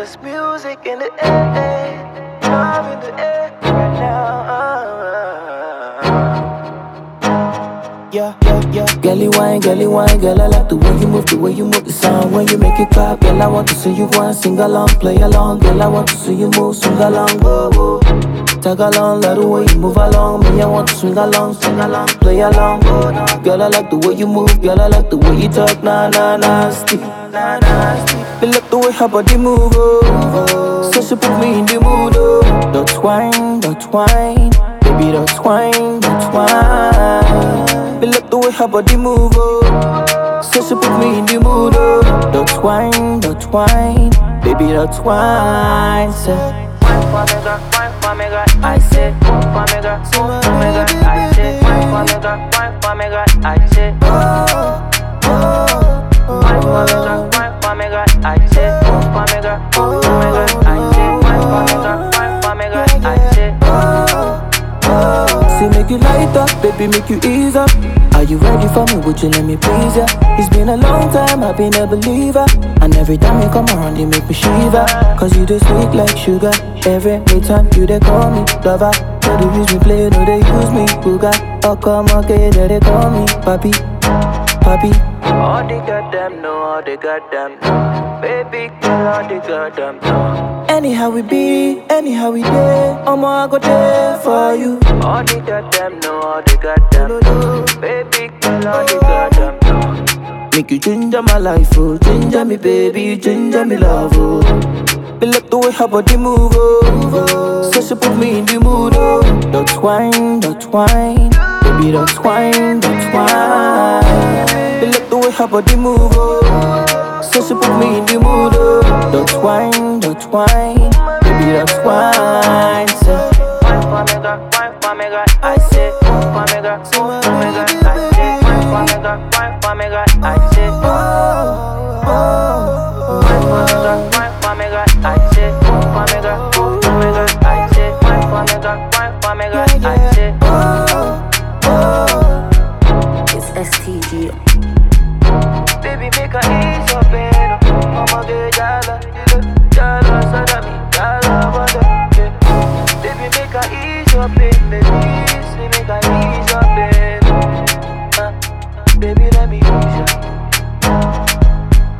Jesus music in the air, love in the air right now. Yeah, yeah, yeah. Girlie wine, girl, I like the way you move, the sound when you make it clap. Girl, I want to see you go and sing along, play along. Girl, I want to see you move, swing along, whoa, whoa. Tag along, love the way you move along. Me, I want to swing along, play along. Girl, I like the way you move, girl, I like the way you talk, nasty. Feel up the way her body move, oh. So she put me in the mood, oh. Don't whine, baby, don't whine. Feel up the way her body move, oh. So she put me in the mood, oh. Don't whine, baby, don't whine. Say, wine for me, girl, I say, wine for me, girl, I say, wine for me, girl, I say, wine for me, girl, I say, wine for me, girl, I say, wine for me, girl, I say. Say make you light up, baby, make you ease up. Are you ready for me? Would you let me please ya? It's been a long time, I've been a believer. And every time you come around, you make me shiver. Cause you just sweet like sugar. Every time you they call me lover. No they use me play, no they use me booga. Oh come okay, they call me papi. All the goddamn know, all the goddamn know. Baby girl, all the goddamn know. Anyhow we be, anyhow we day, I go there for you. All the goddamn know, all the goddamn know. Baby girl, all the goddamn know. Make you ginger my life, oh. Ginger me baby, ginger me love, oh. Feel up the way her body move, oh. So she put me in the mood, oh. Don't whine, baby, don't whine. Feel up the way her body move, oh. So she put me in the mood, oh. Don't whine, baby, don't whine. Say, wine for me, girl, I say, wine for me, girl, I say, wine for me, girl, I say, wine for me, girl, I say.